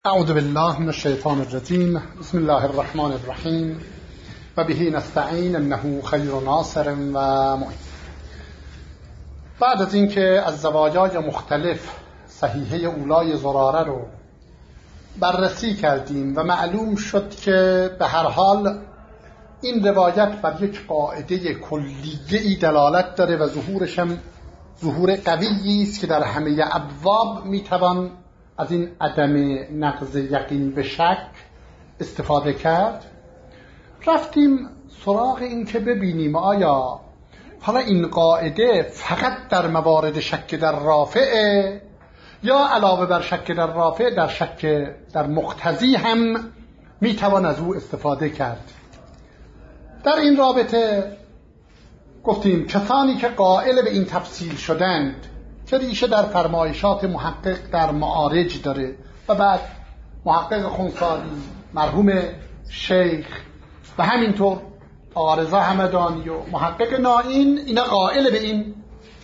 اعوذ بالله من الشیطان الرجیم. بسم الله الرحمن الرحیم و به نستعین انه خیر ناصر و معین. بعد از اینکه از زوایای مختلف صحیحه اولای زراره رو بررسی کردیم و معلوم شد که به هر حال این روایت بر یک قاعده کلیه‌ای دلالت داره و ظهورش هم ظهور قویی است که در همه ابواب میتوان از این عدم نقض یقین به شک استفاده کرد. رفتیم سراغ این که ببینیم آیا حالا این قاعده فقط در موارد شک در رافعه یا علاوه بر شک در رافع در شک در مقتضی هم میتوان از او استفاده کرد. در این رابطه گفتیم کسانی که قائل به این تفصیل شدند که ریشه در فرمایشات محقق در معارج داره و بعد محقق خنثاری، مرحوم شیخ و همینطور آقا رضا همدانی و محقق نائین، اینا قائل به این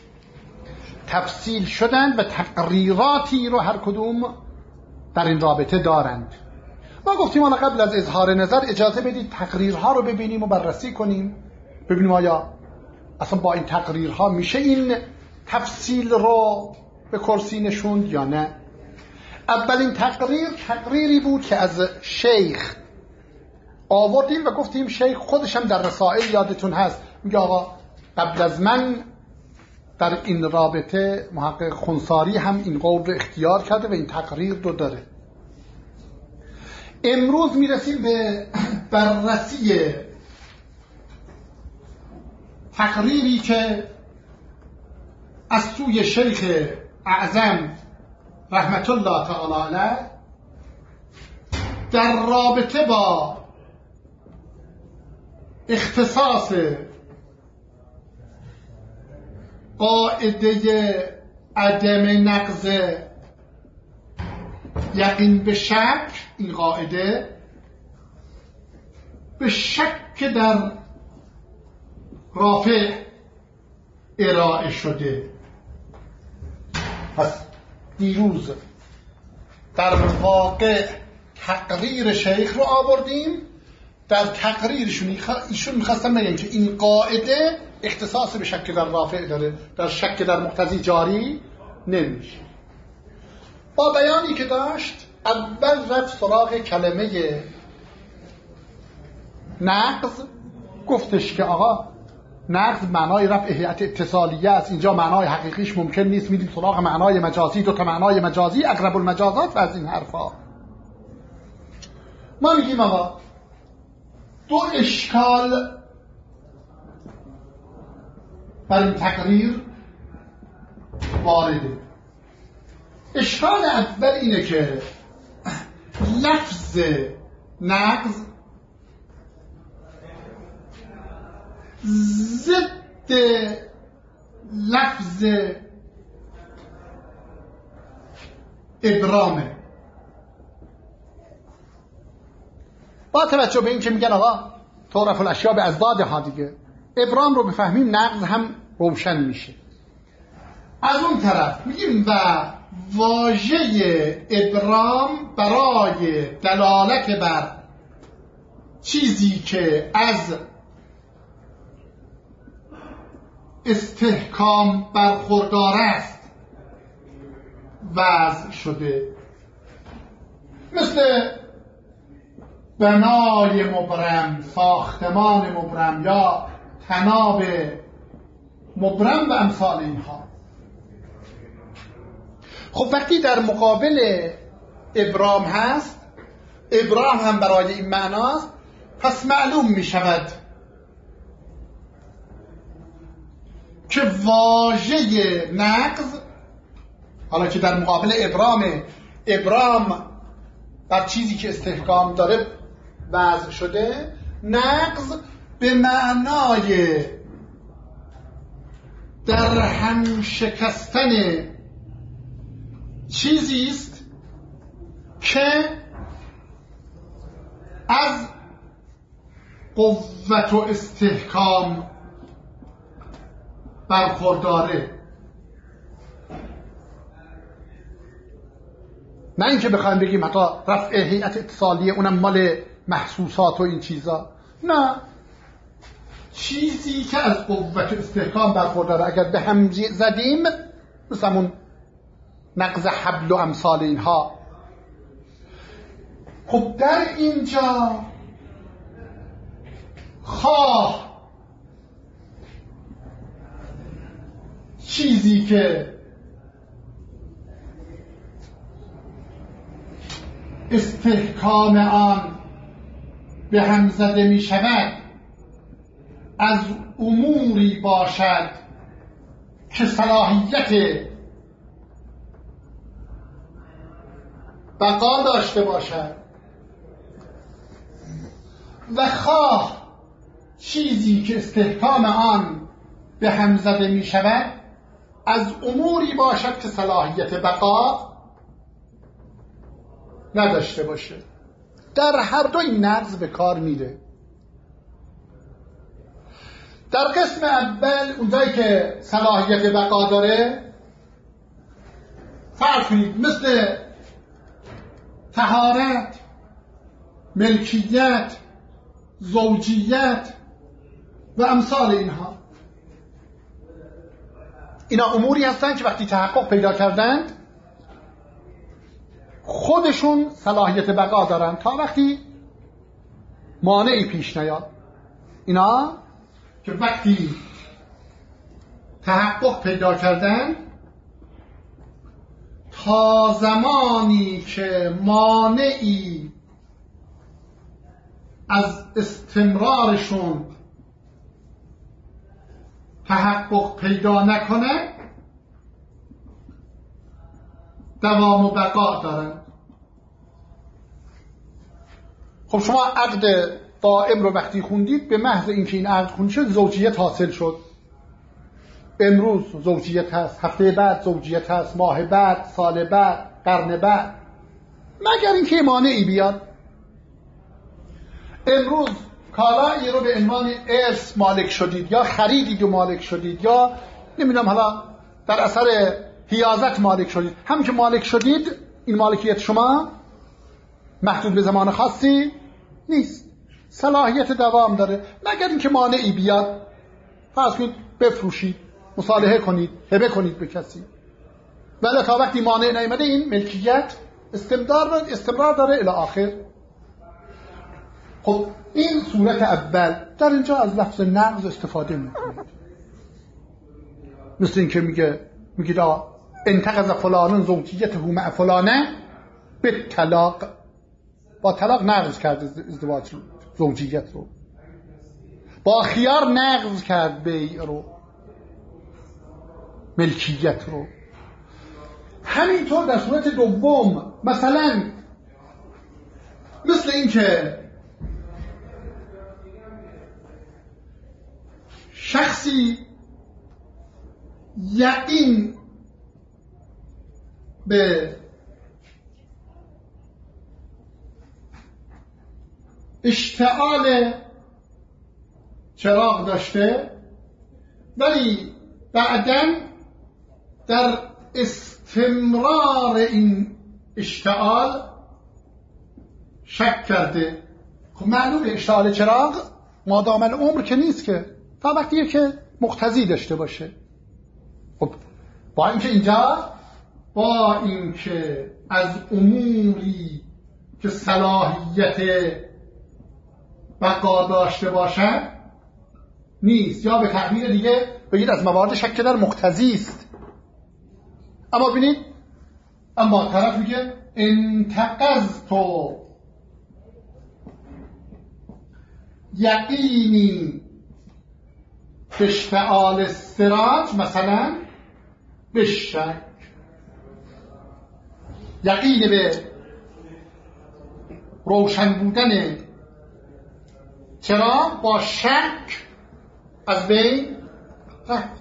تفصیل شدند و تقریراتی رو هر کدوم در این رابطه دارند. ما گفتیم حالا قبل از اظهار نظر اجازه بدید تقریرها رو ببینیم و بررسی کنیم، ببینیم آیا اصلا با این تقریرها میشه این تفصیل رو به کرسی نشوند یا نه. اولین تقریری بود که از شیخ آوردیم و گفتیم شیخ خودش هم در رسائل یادتون هست میگه آقا قبل از من در این رابطه محقق خنثاری هم این قول رو اختیار کرده و این تقریر رو داره. امروز میرسیم به بررسی تقریری که از سوی شیخ اعظم رحمت الله تعالی علیه در رابطه با اختصاص قاعده عدم نقض یقین به شک، این قاعده به شک در رافع ارائه شده. پس دیروز در واقع تقریر شیخ رو آوردیم. در تقریرشون ایشون میخواستن بگن که این قاعده اختصاص به شک در رافع داره، در شک در مقتضی جاری نمیشه. با بیانی که داشت اول رفت سراغ کلمه نقض، گفتش که آقا نقض معنای رفع هیئت اتصالیه است، اینجا معنای حقیقیش ممکن نیست، میدیم سراغ معنای مجازی، دوتا معنای مجازی، اقرب المجازات و از این حرفا. ما میگیم آقا دو اشکال بر این تقریر وارده. اشکال اول اینه که لفظ نقض ضد لفظ ابرامه. با توجه به این که میگن آقا تعرف الاشیاء به ازدادها، دیگه ابرام رو بفهمیم نقض هم روشن میشه. از اون طرف میگیم و واژه ابرام برای دلالت بر چیزی که از استحکام برخوردار است وضع شده، مثل بنای مبرم، ساختمان مبرم یا طناب مبرم و امثال اینها. خب وقتی در مقابل ابرام هست، ابرام هم برای این معناست، پس معلوم می شود که واژه نقض، حالا که در مقابل ابرام بر چیزی که استحکام داره وضع شده، نقض به معنای در هم شکستن چیزی است که از قوت و استحکام برخورداره. نه اینکه بخوایم بگیم حتی رفع هیئت اتصالیه اونم مال محسوسات و این چیزا، نه، چیزی که از قوت استحکام برخورداره اگر به هم زدیم، مثل همون نقض حبل و امثال اینها. خب در اینجا خواه چیزی که استحکام آن به هم زده می شود از اموری باشد که صلاحیت بقا داشته باشد، و خواه چیزی که استحکام آن به هم زده می شود از اموری باشد که صلاحیت بقا نداشته باشه. در هر دو این نقض به کار میره. در قسم اول اونجایی که صلاحیت بقا داره، فرض کنید مثل طهارت، ملکیت، زوجیت و امثال اینها، اینا اموری هستن که وقتی تحقق پیدا کردند خودشون صلاحیت بقا دارن تا وقتی مانعی پیش نیاد. اینا که وقتی تحقق پیدا کردن تا زمانی که مانعی از استمرارشون تحقق پیدا نکنه دوام و بقا دارن. خب شما عقد دائم رو وقتی خوندید، به محض اینکه این عقد خوند شد زوجیت حاصل شد. امروز زوجیت هست، هفته بعد زوجیت هست، ماه بعد، سال بعد، قرن بعد، مگر اینکه مانعی بیاد. امروز کالایی رو به عنوان ارث مالک شدید، یا خریدید و مالک شدید، یا نمیدونم حالا در اثر حیازت مالک شدید. همین که مالک شدید، این مالکیت شما محدود به زمان خاصی نیست، صلاحیت دوام داره، مگر اینکه مانعی بیاد. فرض کنید بفروشید، مصالحه کنید، هبه کنید به کسی، ولی تا وقتی مانع نیامده این ملکیت استمرار داره الی آخر. خب این صورت اول. در اینجا از لفظ نقض استفاده میکنید، مثل این که میگید انتقض فلانون زوجیته مع فلانه به طلاق، با طلاق نقض کرد ازدواج رو، زوجیت رو، با خیار نقض کرد بیع رو، ملکیت رو. همینطور در صورت دوم، مثلا مثل این که شخصی یقین به اشتعال چراغ داشته، ولی بعداً در استمرار این اشتعال شک کرده. خب معلومه اشتعال چراغ مادام العمر که نیست، که تا وقتیه که مقتضی داشته باشه. خب با اینکه اینجا با اینکه از اموری که صلاحیت بقا داشته باشد نیست، یا به تعبیر دیگه بگید از موارد شک در مقتضی است. اما ببینید، اما طرف میگه انتقضت یقینی به اشتعال السراج، مثلا به شک، یقین به روشن بودن چرا با شک از بین رفت.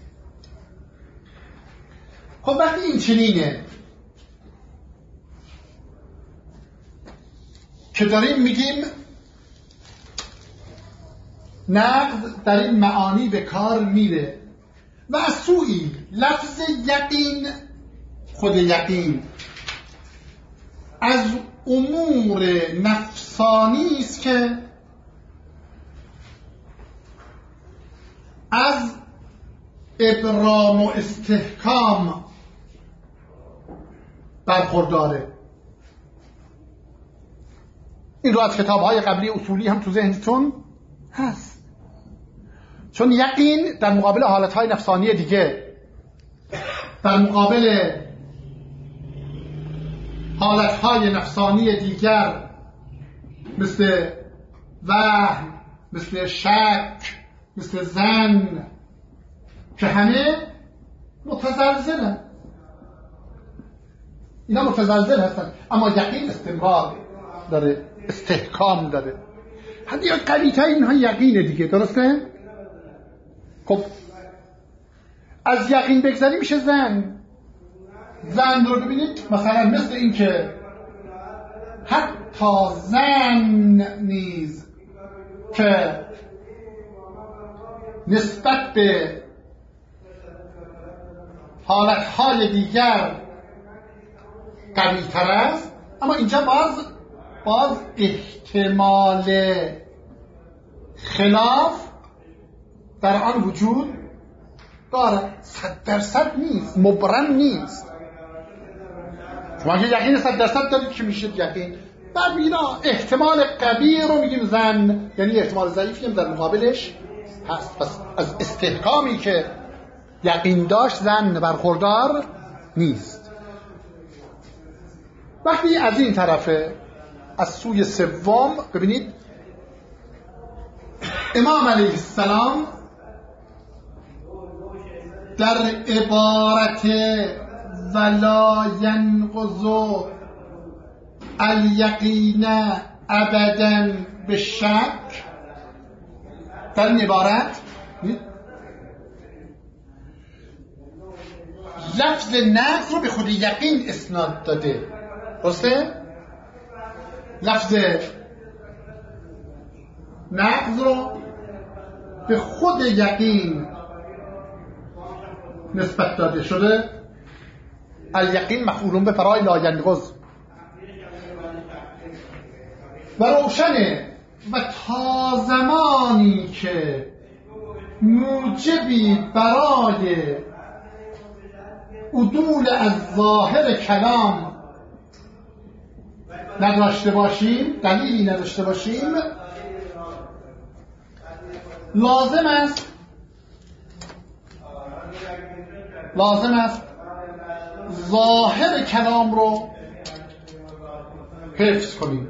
خب وقتی این چنینه که داریم میگیم نقض در این معانی به کار میره، و از سوی لفظ یقین، خود یقین از امور نفسانی است که از ابرام و استحکام برخورداره. این رو از کتاب‌های قبلی اصولی هم تو ذهنتون هست. چون یقین در مقابل حالت‌های نفسانی دیگه، در مقابل حالت‌های نفسانی دیگر مثل وهم، مثل شک، مثل ظن که همه متزلزلن، اینا متزلزل هستن، اما یقین استمرار داره، استحکام داره. حتی یا قوی‌تر اینها یقینه دیگه، درسته؟ خب از یقین بگذاری میشه ظن. ظن رو ببینید مثلا مثل این که حتی ظن نیز که نسبت به حالتهای دیگر قوی تر است، اما اینجا باز احتمال خلاف در آن وجود داره. 100% نیست، مبرم نیست. شما اگه یقین 100% دارید که میشه یقین، بعد اینا احتمال قوی رو میگیم ظن، یعنی احتمال ضعیفی هم در مقابلش هست. پس از استحکامی که یقین داشت ظن برخوردار نیست. وقتی از این طرفه از سوی سوم ببینید امام علیه السلام در عبارت ولا ینقض الیقین ابدا بالشک، در این عبارت لفظ نقض رو به خود یقین اسناد داده، درسته؟ لفظ نقض رو به خود یقین نسبت داده شده. الیقین مفعول به فرای لا ینقض و روشنه. و تا زمانی که موجبی برای عدول از ظاهر کلام نداشته باشیم، دلیلی نداشته باشیم، لازم است ظاهر کلام رو حفظ کنیم.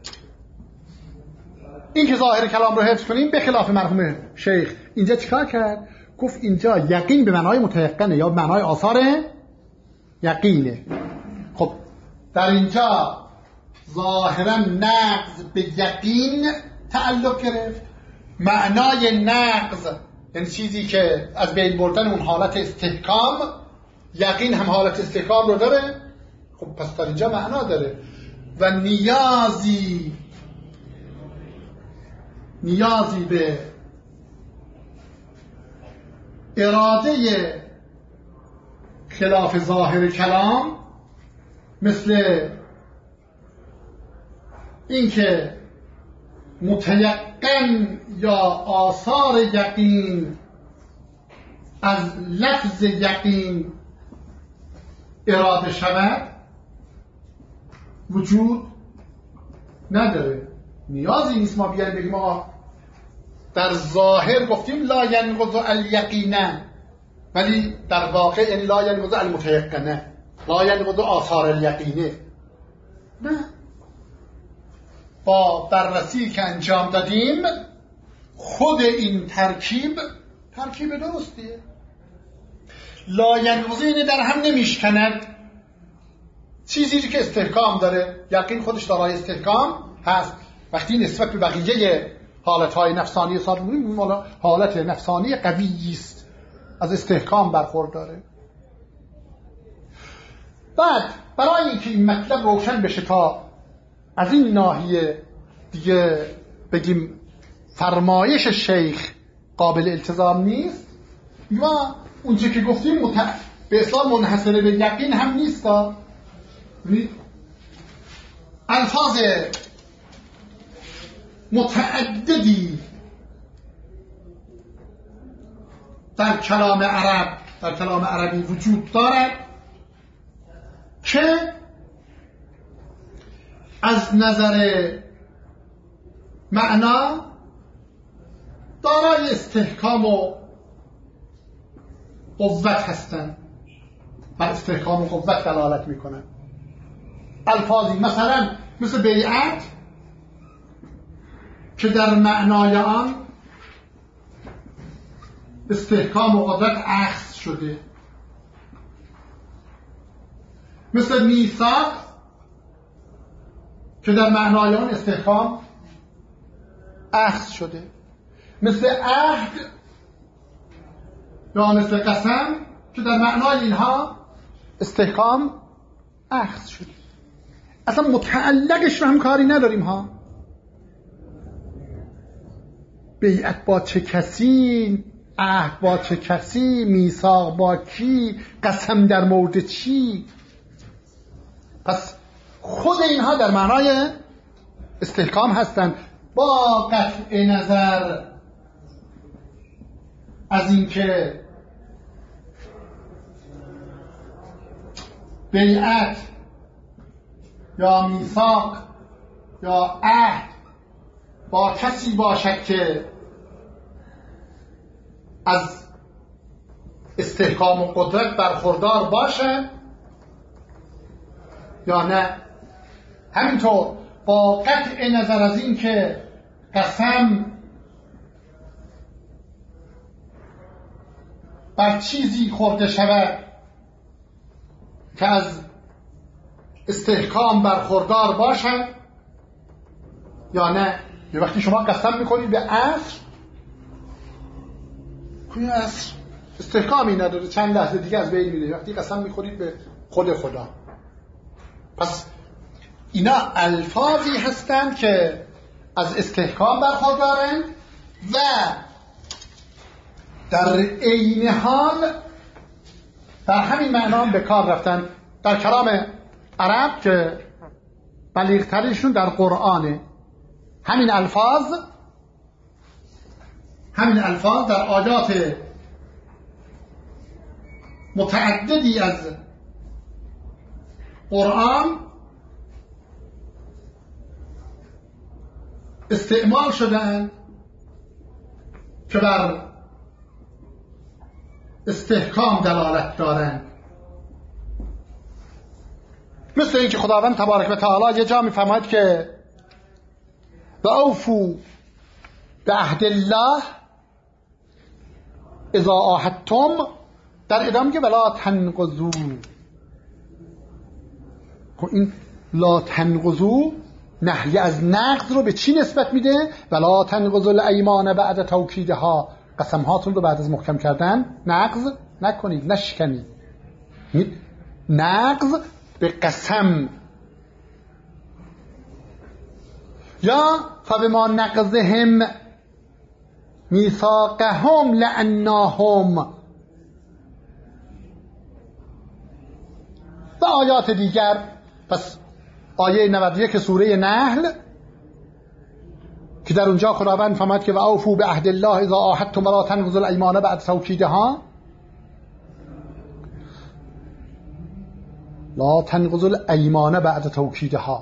این که ظاهر کلام رو حفظ کنیم به خلاف مرحوم شیخ اینجا چیکار کرد؟ گفت اینجا یقین به معنای متيقنه یا به معنای آثار یقینه. خب در اینجا ظاهرا نقض به یقین تعلق گرفت. معنای نقض یعنی چیزی که از بین بردن اون حالت استحکام، یقین هم حالت استحکام رو داره. خب پس در اینجا معنا داره و نیازی به اراده خلاف ظاهر کلام، مثل اینکه متيقن یا آثار یقین از لفظ یقین اراده شود، وجود نداره. نیازی نیست ما بیایم بگیم ما در ظاهر گفتیم لا ینقض الیقین، ولی در واقع یعنی لا ینقض المتيقن، لا ینقض آثار الیقینه. نه، با بررسی که انجام دادیم خود این ترکیب درستیه. لا ینقض یعنی در هم نمیشکند، چیزی که استحکام داره. یقین خودش دارای استحکام هست. وقتی نسبت به بقیه حالتهای نفسانی حساب می‌کنیم، حالت نفسانی قوی است، از استحکام برخورداره. بعد برای اینکه این مطلب روشن بشه تا از این ناحیه دیگه بگیم فرمایش شیخ قابل التزام نیست و اونچه که گفتیم به اصلا منحصر به یقین هم نیست. الفاظ متعددی در کلام عربی وجود دارد که از نظر معنا دارای استحکام و قوت هستند، بر استحکام و قوت دلالت میکنند. الفاظی مثلا مثل بیعت که در معنای آن استحکام و قدرت اخذ شده، مثل میثاق که در معنای آن استحکام اخذ شده، مثل عهد یا مثل قسم که در معنای اینها استحکام اخذ شده. اصلا متعلقش رو هم کاری نداریم ها. بیعت با چه کسی، عهد با چه کسی، میثاق با کی، قسم در مورد چی. پس خود اینها در معنای استحکام هستند، با قطع نظر از اینکه بیعت یا میثاق یا عهد با کسی باشد که از استحکام و قدرت برخوردار باشد یا نه. همینطور با قطع نظر از این که قسم بر چیزی خورده شود که از استحکام برخوردار باشد یا نه. یه وقتی شما قسم میکنید به عصر، این عصر استحکامی نداره، چند لحظه دیگه از بین میره. وقتی قسم میخورید به خود خدا. پس اینا الفاظی هستند که از استحکام برخوردارند و در عین حال در همین معنا به کار رفتن در کلام عرب که بلیغ‌ترینشون در قرآنه. همین الفاظ در آیات متعددی از قرآن استعمال شدن که بر استحکام دلالت دارند. مثل اینکه خداوند تبارک و تعالی یه جا می‌فرماید که و اوفوا بعهد الله اذا عاهدتم، در ادامه میگه ولا تنقضوا. این لا تنقضوا نهی از نقض رو به چی نسبت میده؟ ولا تنقضوا الایمان بعد توکیدها، قسم هاتون رو بعد از محکم کردن نقض نکنید، نشکنید. نقض به قسم. یا فبما نقضهم میثاقهم لعناهم. و آیات دیگر. پس آیه 91 سوره نحل که در اونجا خداوند فرمود که و اوفوا بعهد الله اذا عاهدتم ولا تنقضوا الایمان بعد توکیدها، لا تنقضوا الایمان بعد توکیدها.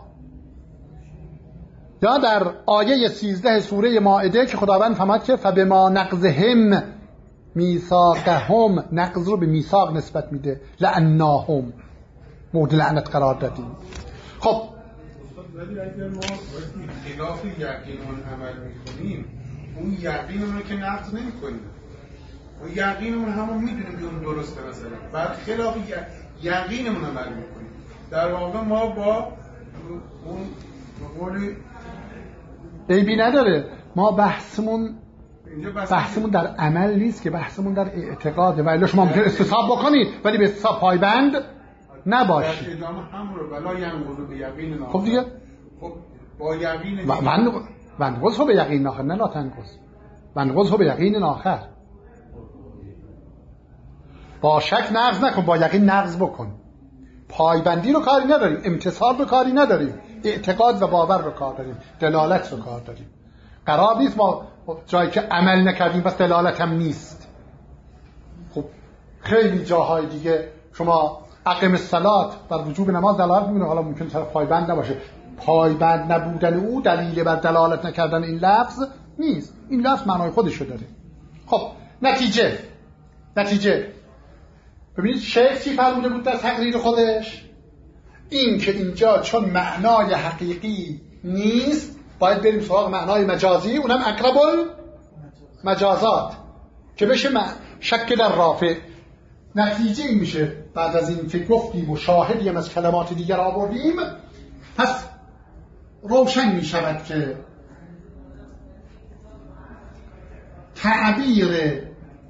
یا در آیه 13 سوره مائده که خداوند فرمود که فبما نقضهم میثاقهم، نقض رو به میثاق نسبت میده، لعناهم، مورد لعنت قرار دادیم. خب ولی اگر ما خلاف یقینمون عمل میکنیم، اون یقینمون که نقض نمیکنیم، اون یقینمون همون میدونیم که اون درسته، مثلا بعد خلاف یقینمون عمل میکنیم، در واقع ما با اون قول عیبی نداره. ما بحثمون در عمل نیست که، بحثمون در اعتقاده. ولی شما ممکن استصحاب بکنید ولی به استصحاب پایبند نباشید. ادامه هم رو بلا ینقض به یقین ناخر. خب دیگه خب با یقین ونقض به یقین ناخر، نه لا تنقض، ونقض به یقین ناخر. با شک نقض نکن، با یقین نقض بکن. پایبندی رو کاری نداریم، امتصال رو کاری نداریم، اعتقاد و باور رو کار داریم، دلالت رو کار داریم. قرار نیست ما جایی که عمل نکردیم پس دلالت هم نیست. خب خیلی جاهای دیگه شما اقیم الصلاة بر وجوب نماز دلالت می‌کنه، حالا ممکن طرف پایبند نباشه، پایبند نبودن او دلیل بر دلالت نکردن این لفظ نیست. این لفظ معنای خودشو داره. خب نتیجه ببینید شیخ چی فرموده بود در تقریر خودش؟ این که اینجا چون معنای حقیقی نیست باید بریم سراغ معنای مجازی، اونم اقرب المجازات که بشه شک در رافع. نتیجه این میشه بعد از این که گفتیم و شاهدی هم از کلمات دیگر آوردیم، پس روشن میشود که تعبیر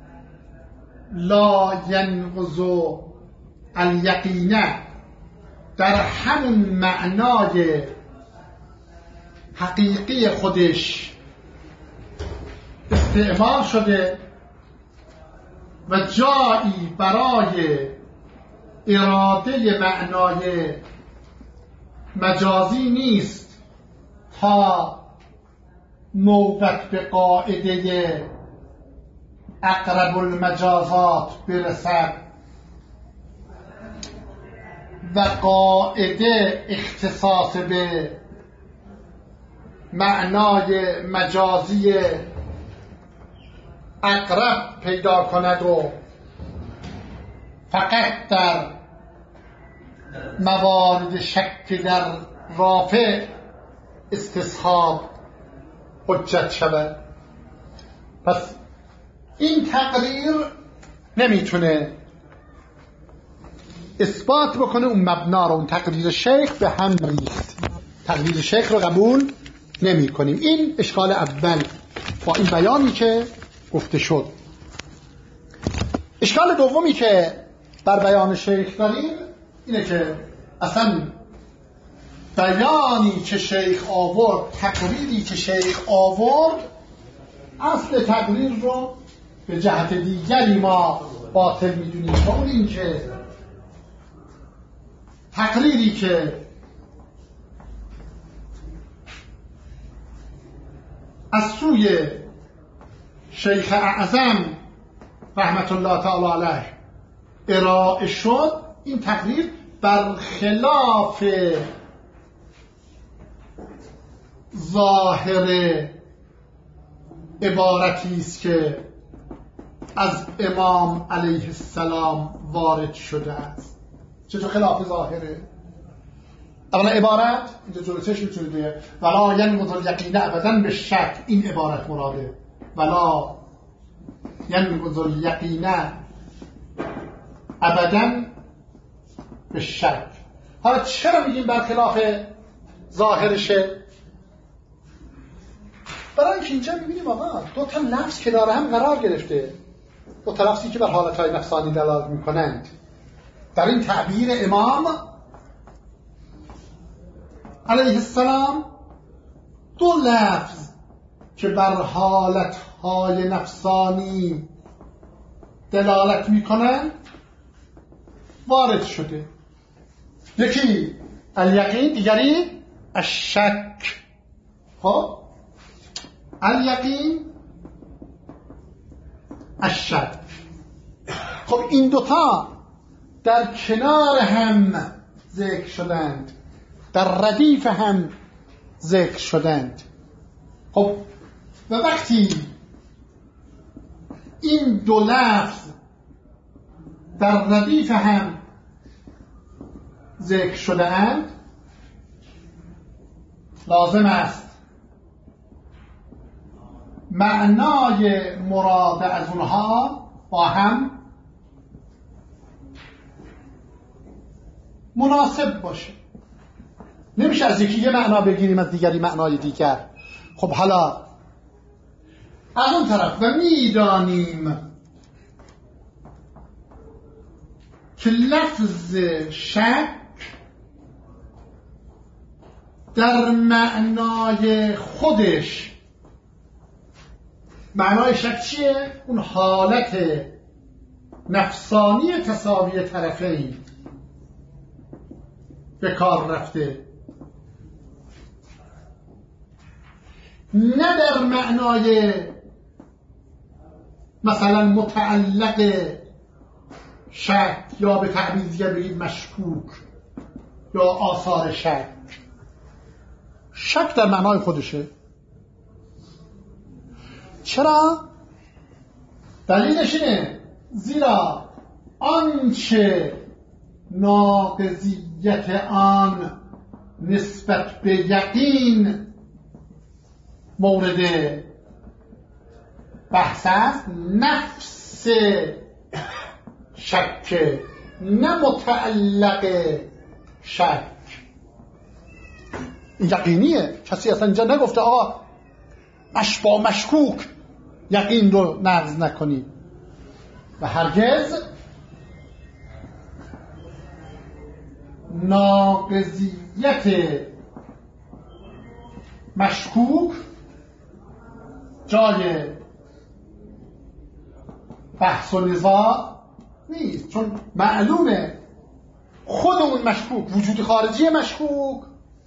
لا ینقض الیقین در همون معنای حقیقی خودش استعمال شده و جایی برای اراده معنای مجازی نیست تا نوبت به قاعده اقرب المجازات برسد و قاعده اختصاص به معنای مجازی اقرب پیدا کند و فقط در موارد شک در رافع استصحاب حجت شود. پس این تقریر نمیتونه اثبات بکنه اون مبنا رو، اون تقریر شیخ به هم ریخت. تقریر شیخ رو قبول نمی کنیم. این اشکال اول با این بیانی که گفته شد. اشکال دومی که بر بیان شیخ داریم اینه که اصلا بیانی که شیخ آورد، تقریری که شیخ آورد، اصل تقریر رو به جهت دیگری ما باطل میدونیم. و اون این که تقریری که از سوی شیخ اعظم رحمت الله تعالی علیه ارائه شد، این تقریر برخلاف ظاهر عبارتی است که از امام علیه السلام وارد شده است. چطور خلاف ظاهره؟ اولا عبارت اینجا جلو چشم میتونه دیگه ولا ینقض الیقین ابدا به شک، این عبارت مراده ولا ینقض الیقین ابدا به شک. حالا چرا میگیم برخلاف ظاهرشه؟ برای اینکه اینجا میبینیم آقا دو تا لفظ کنار هم قرار گرفته، دو تا لفظی که بر حالتهای نفسانی دلالت میکنند. در این تعبیر امام علیه السلام دو لفظ که بر حالتهای نفسانی دلالت میکنند وارد شده. یکی الیقین، دیگری الشک. خب الیقین الشک. خب این دوتا در کنار هم ذکر شدند، در ردیف هم ذکر شدند. خب و وقتی این دو لفظ در ردیف هم ذکر شدند، لازم است معنای مراد از اونها با هم مناسب باشه. نمیشه از یکی یه معنا بگیریم از دیگری معنای دیگر. خب حالا از اون طرف و میدانیم که لفظ شک در معنای خودش، معنای شک چیه؟ اون حالت نفسانی تساوی طرفین به کار رفته نه در معنای مثلا متعلق شک، یا به تعبیر دیگر بگید مشکوک یا آثار شک. شک در معنای خودشه. چرا؟ دلیلش اینه زیرا آنچه ناقضیت آن نسبت به یقین مورد بحث است نفس شک، نه متعلق شک. این یقینیه. کسی اصلا اینجا نگفته آقا با مشکوک یقین رو نقض نکنی. و هرگز ناقضیت مشکوک جای بحث و نزاع نیست، چون معلومه خود اون مشکوک، وجود خارجی مشکوک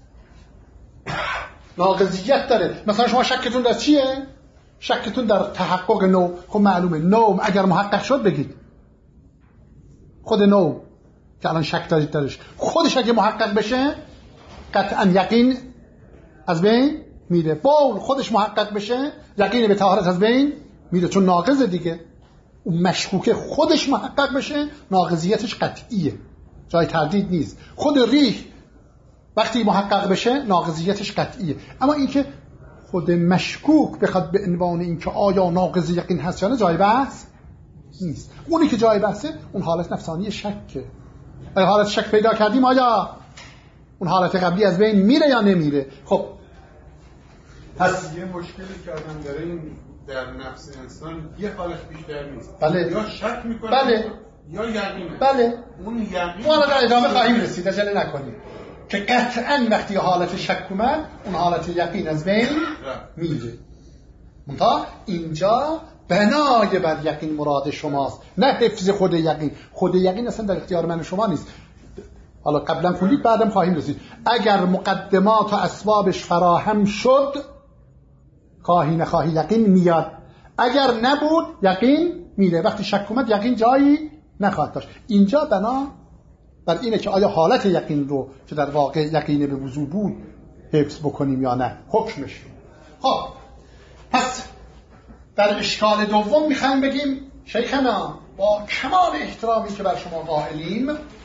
ناقضیت داره. مثلا شما شکتون در چیه؟ شکتون در تحقق نو. خب معلومه نو اگر محقق شد بگید خود نو که الان شک دارید درش، خودش اگه محقق بشه قطعا یقین از بین میره. باول خودش محقق بشه یقین به طهارت از بین میره، چون ناقضه دیگه. اون مشکوکه خودش محقق بشه ناقضیتش قطعیه، جای تردید نیست. خود ریح وقتی محقق بشه ناقضیتش قطعیه. اما اینکه خود مشکوک بخواد به عنوان اینکه آیا ناقض یقین هست یا نه جای بحث نیست. اونی که جای بحثه اون حالت نفسانی شکه. اگه حالت شک پیدا کردیم آیا اون حالت قبلی از بین میره یا نمیره؟ خب پس یه مشکلی که آدم داره این در نفس انسان یه حالت بیشتر نیست. بله. یا شک میکنه بله. یا یقینه. بله. اون یقین ما در ادامه خواهیم رسید، عجله نکنید که قطعا وقتی حالت شک اومد اون حالت یقین از بین میره. منتها اینجا بنای بر یقین مراد شماست، نه حفظ خود یقین. خود یقین اصلا در اختیار من شما نیست. حالا قبلا خوندید بعدم خواهیم رسید. اگر مقدمات و اسبابش فراهم شد خواهی نخواهی یقین میاد، اگر نبود یقین میره. وقتی شک اومد یقین جایی نخواهد داشت. اینجا بنا بر اینه که آیا حالت یقین رو که در واقع یقین به وضوح بود حفظ بکنیم یا نه، حکمش. خب پس در اشکال دوم میخوایم بگیم شیخنا با کمال احترامی که بر شما قائلیم،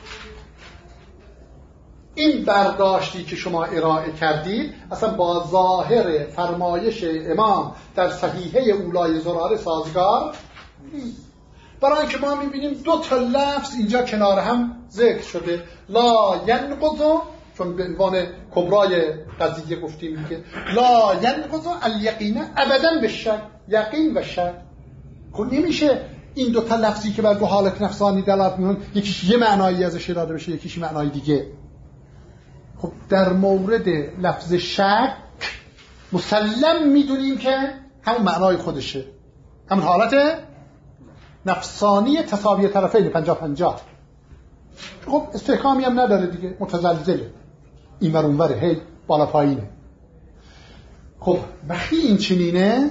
این برداشتی که شما ارائه کردید اصلا با ظاهر فرمایش امام در صحیحه اولای زراره سازگار نیست. برای اینکه ما میبینیم دو تا لفظ اینجا کنار هم ذکر شده، لا ینقض، چون به عنوان کبرای قضیه گفتیم که لا ینقض الیقین ابدا بالشک، یقین و شک. خب نمیشه این دو تا لفظی که بر دو حالت نفسانی دلالت میکنن یکیش یه معنایی ازش اراده بشه یکیش معنای دیگه. خب در مورد لفظ شک مسلم میدونیم که همون معنای خودشه، همون حالت نفسانی تساوی طرفین 50-50. خب استحکامی هم نداره دیگه، متزلزله، این ور اون وره، هی بالا پایینه. خب وقتی این چنینه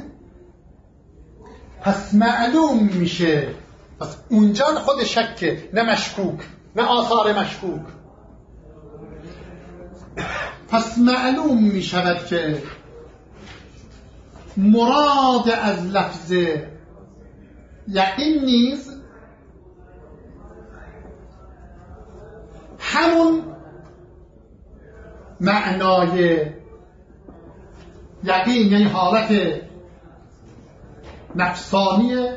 پس معلوم میشه، پس اونجا خود شکه، نه مشکوک، نه آثار مشکوک. پس معلوم میشود که مراد از لفظ یقین نیز همون معنای یقین، یعنی حالت نفسانی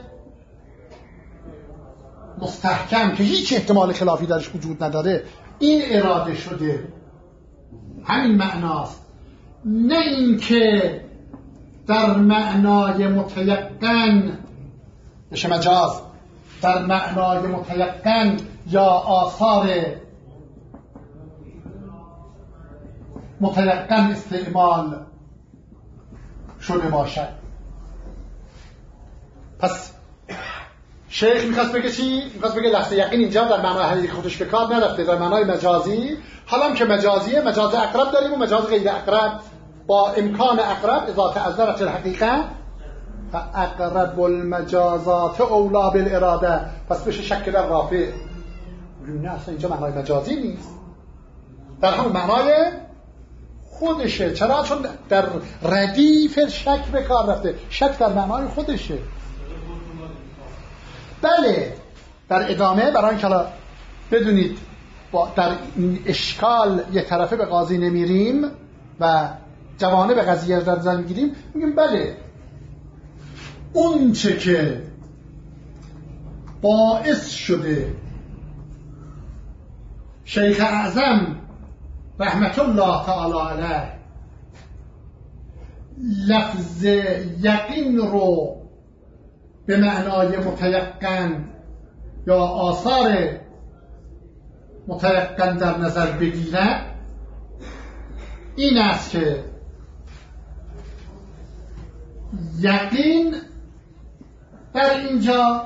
مستحکم که هیچ احتمال خلافی درش وجود نداره، این اراده شده، همین معناست. نه اینکه در معنای متیقن بشه مجاز، در معنای متیقن یا آثار متیقن استعمال شده باشد. پس شیخ میخواست بگه چی؟ میخواست بگه لفظ یقین اینجا در معنای حقیقی خودش به کار نرفته، در معنای مجازی. حالا هم که مجازیه، مجاز اقرب داریم و مجاز غیر اقرب با امکان اقرب اذا تعذرت الحقیقه فاقرب المجازات اولا بالاراده، پس بشه شک در رافع. نه اصلا اینجا معنای مجازی نیست، در همون معنای خودشه. چرا؟ چون در ردیف شک به کار رفته، شک در معنای خودشه. بله در ادامه برای اینکه بدونید در این اشکال یه طرفه به قاضی نمیریم و جوانب قضیه در نظر میگیریم، میگیم بله اون چه که باعث شده شیخ اعظم رحمت الله تعالی علیه لفظ یقین رو به معنای متیقن یا آثار متیقن در نظر بگیرد این است که یقین در اینجا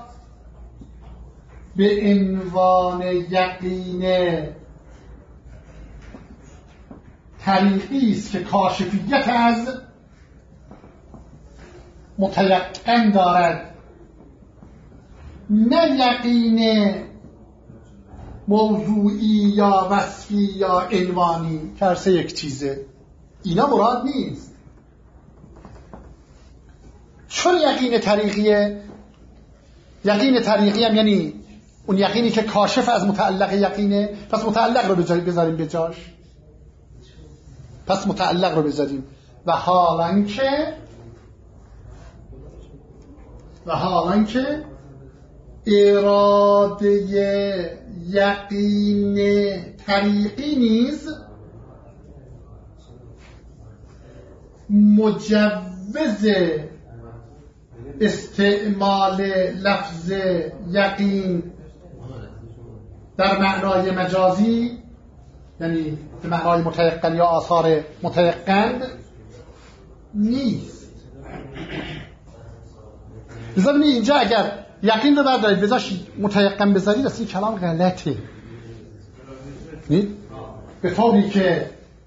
به عنوان یقین طریقی است که کاشفیت از متیقن دارد، نه یقین موضوعی یا وصفی یا عنوانی که هر سه یک چیزه. اینا مراد نیست. چون یقین طریقیه، یقین طریقی هم یعنی اون یقینی که کاشف از متعلق یقینه، پس متعلق رو بذاریم به جاش، پس متعلق رو بذاریم. و حالان که اراده یقین طریقی نیز مجوز استعمال لفظ یقین در معنای مجازی، یعنی به معنای متیقن یا آثار متیقن نیست. بذارید اینجا اگر یقین رو بردارید بذارش متیقن بذارید، اصلا این کلام غلطه. به طوری که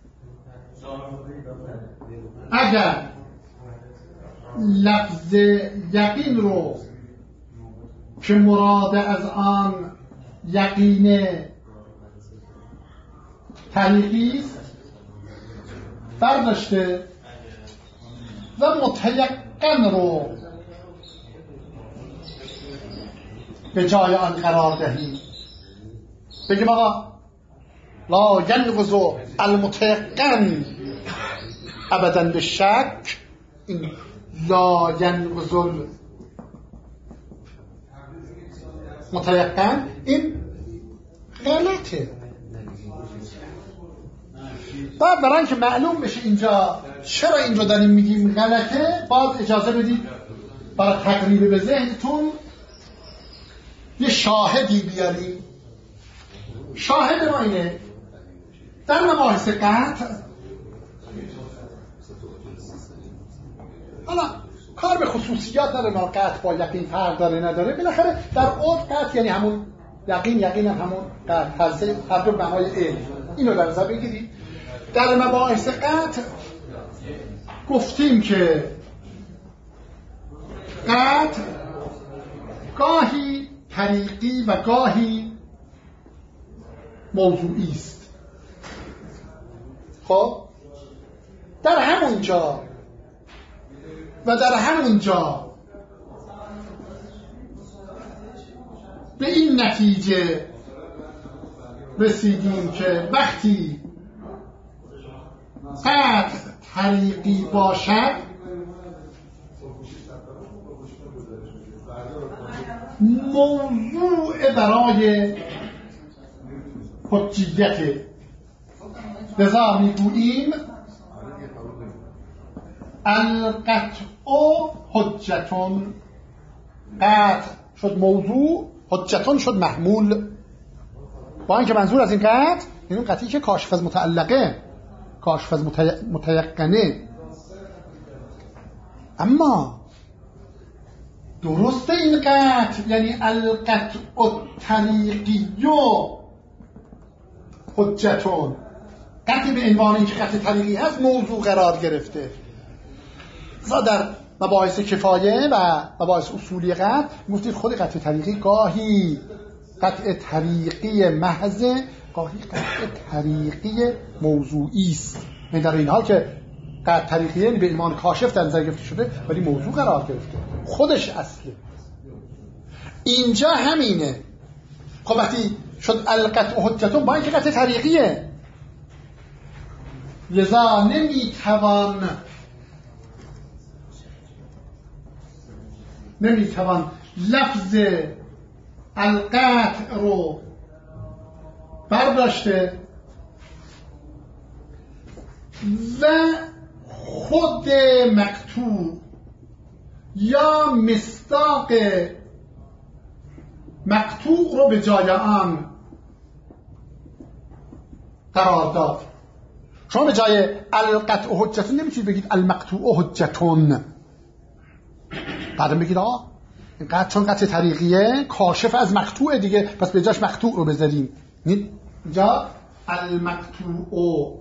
اگر لفظ یقین رو که مراد از آن یقین طریقی است برداشته و متیقن رو به جای آن قرار دهیم، بگیم آقا لا ینقض المتیقن ابدا بالشک، این لا ینقض المتیقن این غلطه. بعد برای اینکه معلوم بشه اینجا چرا این رو داریم میگیم غلطه، باز اجازه بدید برای تقریب به ذهنتون یه شاهدی بیاریم. شاهد ما اینه در مباحث قطع، حالا کار به خصوصیات داره، ما قطع با یقین فرق داره نداره، بالاخره در عرف قطع یعنی همون یقین، یقین هم همون قطع، هر دو معنای علم. اینو در نظر بگیرید. در مباحث قطع گفتیم که قطع گاهی طریقی و گاهی موضوعی است. خب در همونجا و در همونجا به این نتیجه رسیدیم که وقتی قطع طریقی باشد موضوع برای حجیت، لذا میگوییم القطع حجتون، قطع شد موضوع، حجتون شد محمول. با اینکه منظور از این قطع این قطعی که کاشف از متعلقه، کاشف از متیقنه. اما درسته این قطع یعنی القطع الطریقی حجتون، قطع به عنوان اینکه قطع طریقی هست موضوع قرار گرفته. در مباحث کفایه و مباحث اصولی قطع گفتید خود قطع طریقی گاهی قطع طریقی محض، گاهی قطع طریقی موضوعی است. در این حال که قطع طریقی به عنوان کاشف در نظر گرفته شده ولی موضوع قرار گرفته، خودش اصله. اینجا همینه. خب وقتی شد القطع حجتون با اینکه قطع طریقیه، لذا نمیتوان لفظ القطع رو برداشته و خود مقطوع یا مصداق مقطوع رو به جای آن قرار داد. شما به جای القطع حجتون نمیتونید بگید المقطوع حجتون، بعدم بگید آقا این قطع چون قطع طریقیه کاشف از مقطوع دیگه، پس به جاش مقطوع رو بذاریم. اینجا المقطوع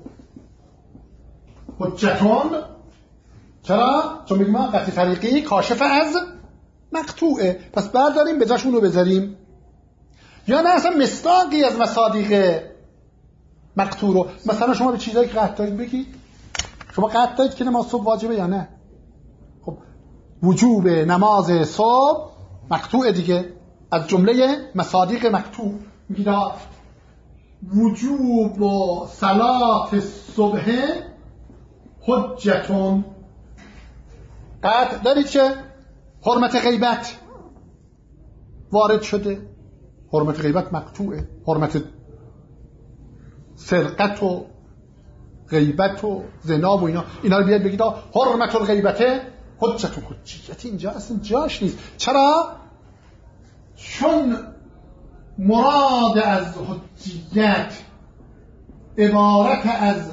حجتون، چرا؟ چون بگیم قطع طریقی کاشف از مقطوعه، پس برداریم به جاش اون رو بذاریم. یا نه اصلا مصداقی از مصادیق مقطوع رو، مثلا شما به چیزایی که قطع دارید بگید. شما قطع دارید که نماز صبح واجبه یا نه؟ خب وجوب نماز صبح مقطوع دیگه، از جمله مصادیق مقطوع میگید وجوب و صلات صبح حجتون. قطع دارید که حرمت غیبت وارد شده، حرمت غیبت مقطوعه، حرمت سرقت و غیبت و زنا و اینا رو بیاد بگید حرمت الغیبت حجتون. حجیت اینجا اصلا جاش نیست. چرا؟ چون مراد از حجیت عبارت از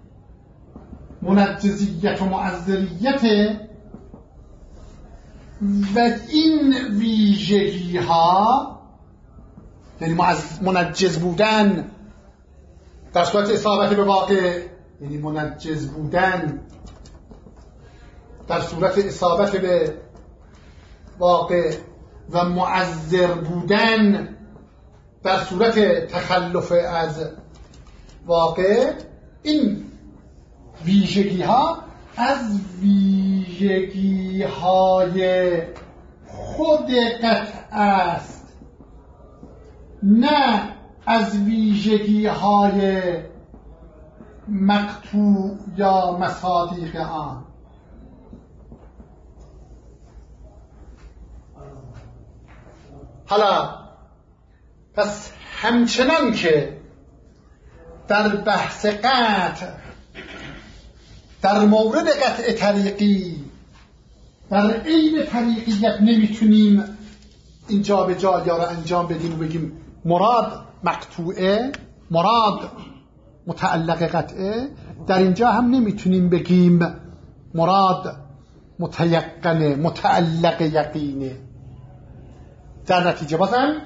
منجزیت و معذریت و این ویژگی ها، یعنی منجز بودن در صورت اصابت به واقع، یعنی منجز بودن در صورت اصابت به واقع و معذر بودن در صورت تخلف از واقع، این ویژگی ها از ویژگی های خود قطع است، نه از ویژگی های مقطوع یا مصادیق آن. حالا پس همچنان که در بحث قطع در مورد قطع طریقی در عین طریقیت نمیتونیم اینجا به جا یا را انجام بدیم و بگیم مراد مقطوعه، مراد متعلق قطعه، در اینجا هم نمیتونیم بگیم مراد متیقنه، متعلق یقینه. در نتیجه بازم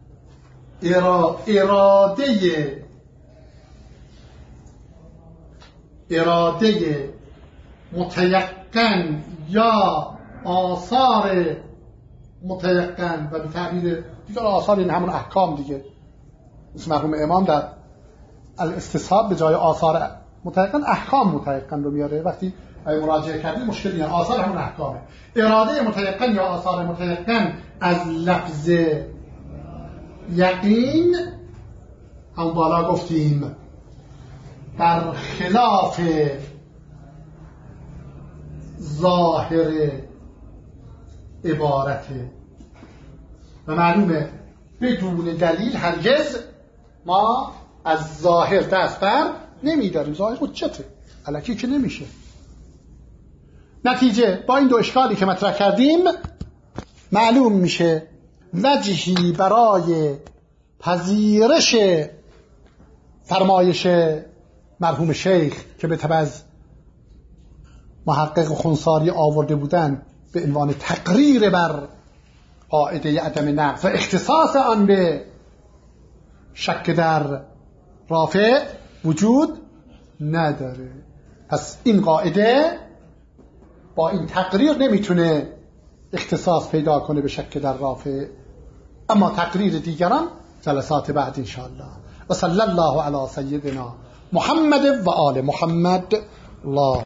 اراده متیقن یا آثار متیقن و به تعبیر دیگر آثار این همون احکام دیگه، مثل مرحوم امام در الاستصحاب به جای آثار متیقن احکام متیقن رو میاره. وقتی مراجعه کردید مشکلی نه، آثار همون احکامه. اراده متیقن یا آثار متیقن از لفظ یقین هم بالا گفتیم در خلاف ظاهر عبارته و معلومه بدون دلیل هرگز ما از ظاهر دست بر نمیداریم. ظاهر حجته، الکی که نمیشه. نتیجه با این دو اشکالی که مطرح کردیم معلوم میشه وجهی برای پذیرش فرمایش مرحوم شیخ که به تبع از محقق خنثاری آورده بودن به عنوان تقریر بر قاعده عدم نقض و اختصاص آن به شک در رافع وجود نداره. پس این قاعده با این تقریر نمیتونه اختصاص پیدا کنه به شکل در رافع، اما تقریر دیگران جلسات بعد انشاءالله. و صلی الله علی سیدنا محمد و آل محمد. الله